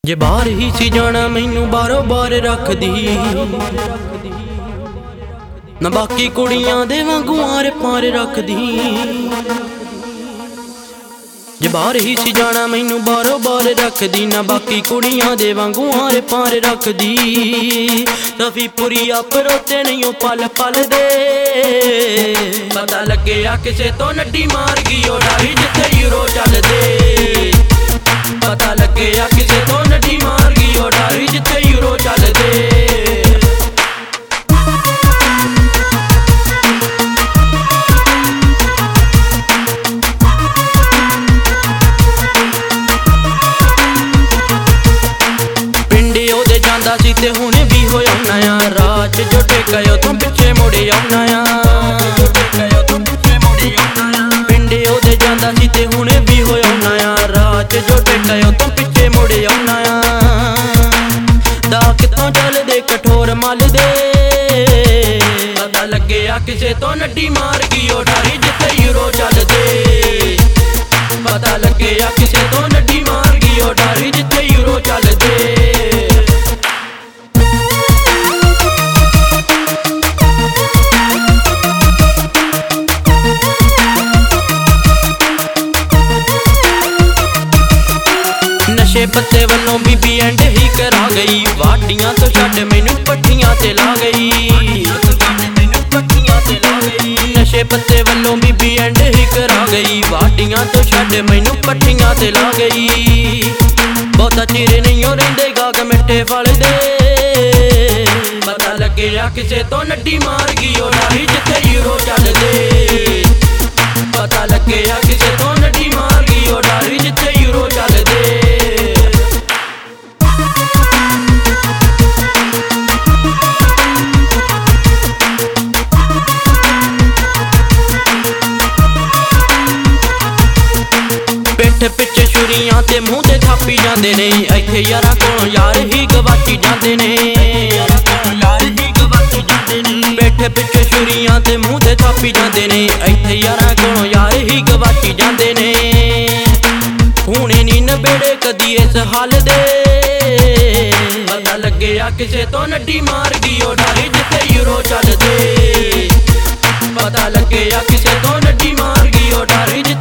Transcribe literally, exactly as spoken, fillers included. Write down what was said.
जे बाहर ही सी जाना मैनू बारों बार रखदी ना बाकी कुड़ियां दे वांगू आर पार रखदी। जे बाहर ही सी जाना मैनू बारों बार रखदी ना बाकी कुड़ियां दे वांगू आर पार रखदी। सफी पूरी अपरोते नहीं ओ पल पल दे पता लगे आ किसे तो नड्डी मार गई ओ डारी जिथे यूरो चल दे। पता लगे आ किसे तो नड्डी मार गई ओ डारी जिथे यूरो चल दे। पिंडे ओदे जांदा सी ते हुणे भी हो आउणा आ रात जो टेकायो तू पिछे मुड़े आउणा आ। पिंडे ओदे जांदा सी ते हुणे भी हो आउणा आ रात जो टेकायो तू पिछे मुड़े आउणा आ। दा कित्थों चलदे कठोर मल दे पता लगे आ किसे तो नड्डी मार गई ओ डारी जिथे यूरो चल दे। पता लगे आ किसे तो नड्डी मार गई ओ डारी जिथे यूरो चल दे। नशे पत्ते वल्लों बीबी एंड ही करा गई वाटियां तो छड्ड मैनू पट्ठियां ते ला गई। नशे पत्ते वल्लों बीबी एंड ही करा गई वाटियां तो छड्ड मैनू पट्ठियां ते ला गई। बहुता चिर नहीं हो रहिंदे गाग मिट्ठे फल दे पता लगे आ किसे तो नड्डी मार गई ओ डारी जिथे यूरो चल दे। पता लगे आ किसे तो नड्डी मार गई ओ डारी जिथे यूरो चल दे। पिठ पिछे छुरियां ते मुंह ते थापी जांदे ने इत्थे यारां कोलों यार ही गवाची जांदे ने। पिठ पिछे छुरियां ते मुंह ते थापी जांदे ने इत्थे यारां कोलों यार ही गवाची जांदे ने। हुणे नी नबेड़े कदी इस हाल दे पता लगे आ किसे तो नड्डी मार गई ओ डारी जिथे यूरो चल दे। पता लगे आ किसे तो नड्डी मार गई ओ डारी